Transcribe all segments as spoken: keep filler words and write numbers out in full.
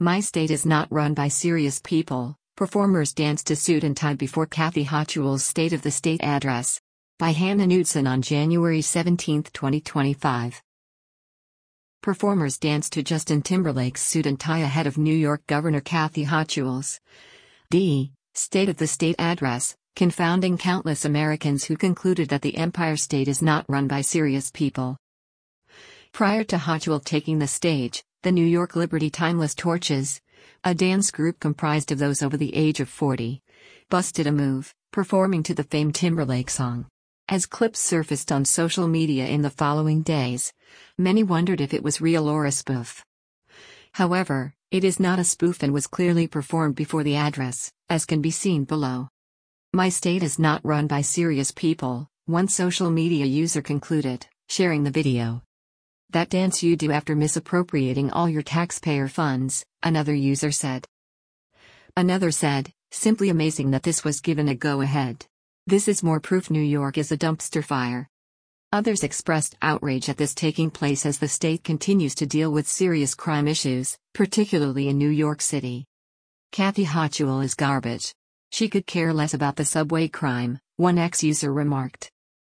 My state is not run by serious people. Performers dance to suit and tie before Kathy Hochul's State of the State address. By Hannah Knudsen on January seventeenth, twenty twenty-five. Performers dance to Justin Timberlake's suit and tie ahead of New York Governor Kathy Hochul's D. State of the State address, confounding countless Americans who concluded that the Empire State is not run by serious people. Prior to Hochul taking the stage, the New York Liberty Timeless Torches, a dance group comprised of those over the age of forty, busted a move, performing to the famed Timberlake song. As clips surfaced on social media in the following days, many wondered if it was real or a spoof. However, it is not a spoof and was clearly performed before the address, as can be seen below. My state is not run by serious people, one social media user concluded, sharing the video. That dance you do after misappropriating all your taxpayer funds, another user said. Another said, simply amazing that this was given a go-ahead. This is more proof New York is a dumpster fire. Others expressed outrage at this taking place as the state continues to deal with serious crime issues, particularly in New York City. Kathy Hochul is garbage. She could care less about the subway crime, one ex-user remarked.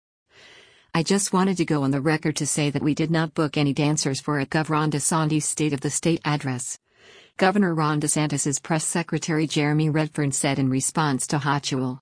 I just wanted to go on the record to say that we did not book any dancers for a Governor Ron DeSantis' State of the State address. Governor Ron DeSantis' press secretary Jeremy Redfern said in response to Hochul.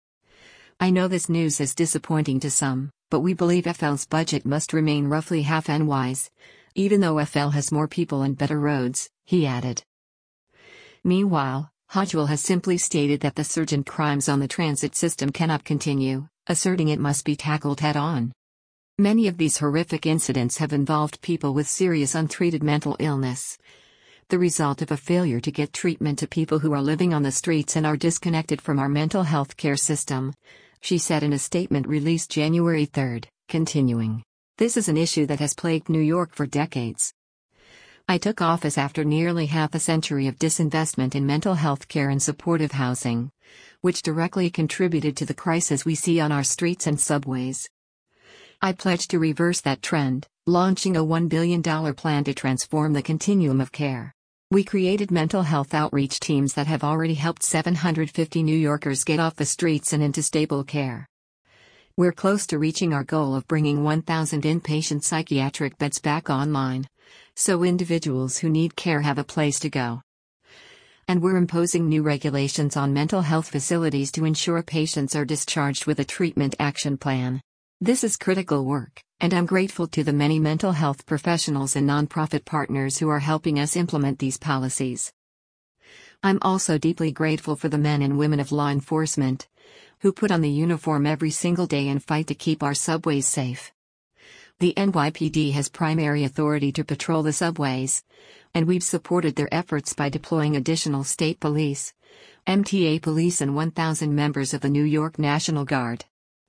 I know this news is disappointing to some, but we believe F L's budget must remain roughly half N Y's, even though F L has more people and better roads, he added. Meanwhile, Hochul has simply stated that the surge in crimes on the transit system cannot continue, asserting it must be tackled head-on. Many of these horrific incidents have involved people with serious untreated mental illness, the result of a failure to get treatment to people who are living on the streets and are disconnected from our mental health care system, she said in a statement released January third, continuing. This is an issue that has plagued New York for decades. I took office after nearly half a century of disinvestment in mental health care and supportive housing, which directly contributed to the crisis we see on our streets and subways. I pledge to reverse that trend, launching a one billion dollars plan to transform the continuum of care. We created mental health outreach teams that have already helped seven hundred fifty New Yorkers get off the streets and into stable care. We're close to reaching our goal of bringing one thousand inpatient psychiatric beds back online, so individuals who need care have a place to go. And we're imposing new regulations on mental health facilities to ensure patients are discharged with a treatment action plan. This is critical work, and I'm grateful to the many mental health professionals and nonprofit partners who are helping us implement these policies. I'm also deeply grateful for the men and women of law enforcement, who put on the uniform every single day and fight to keep our subways safe. The N Y P D has primary authority to patrol the subways, and we've supported their efforts by deploying additional state police, M T A police and one thousand members of the New York National Guard.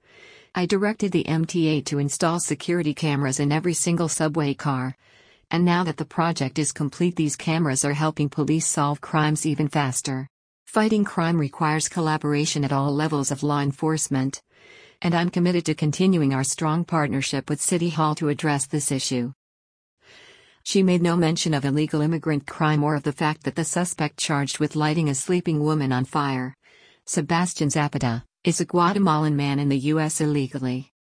I directed the M T A to install security cameras in every single subway car, and now that the project is complete, these cameras are helping police solve crimes even faster. Fighting crime requires collaboration at all levels of law enforcement, and I'm committed to continuing our strong partnership with City Hall to address this issue. She made no mention of illegal immigrant crime or of the fact that the suspect charged with lighting a sleeping woman on fire, Sebastian Zapata, is a Guatemalan man in the U S illegally.